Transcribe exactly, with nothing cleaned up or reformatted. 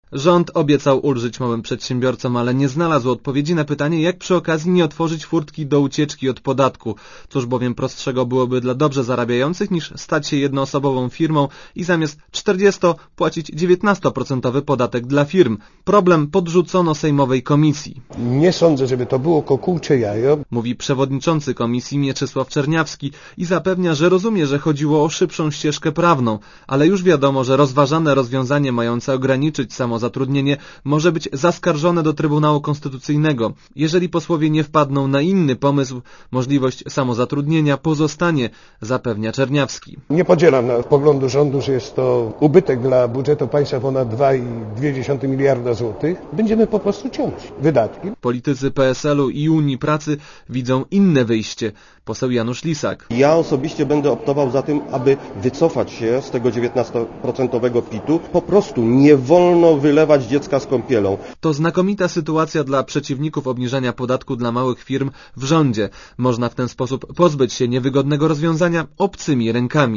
Rząd obiecał ulżyć małym przedsiębiorcom, ale nie znalazł odpowiedzi na pytanie, jak przy okazji nie otworzyć furtki do ucieczki od podatku. Cóż bowiem prostszego byłoby dla dobrze zarabiających niż stać się jednoosobową firmą i zamiast czterdziesto płacić dziewiętnasto procent podatek dla firm. Problem podrzucono sejmowej komisji. Nie sądzę, żeby to było kokułcze jajo, mówi przewodniczący komisji Mieczysław Czerniawski i zapewnia, że rozumie, że chodziło o szybszą ścieżkę prawną, ale już wiadomo, że rozważane rozwiązanie mające ograniczyć samozatrudnienie może być zaskarżone do Trybunału Konstytucyjnego. Jeżeli posłowie nie wpadną na inny pomysł, możliwość samozatrudnienia pozostanie, zapewnia Czerniawski. Nie podzielam poglądu rządu, że jest to ubytek dla budżetu państwa ponad dwa i dwie dziesiąte miliarda złotych. Będziemy po prostu ciąć wydatki. Politycy P S L u i Unii Pracy widzą inne wyjście. Poseł Janusz Lisak. Ja osobiście będę optował za tym, aby wycofać się z tego dziewiętnastoprocentowego P I T-u. Po prostu nie wolno wylewać dziecka z kąpielą. To znakomita sytuacja dla przeciwników obniżania podatku dla małych firm w rządzie. Można w ten sposób pozbyć się niewygodnego rozwiązania obcymi rękami.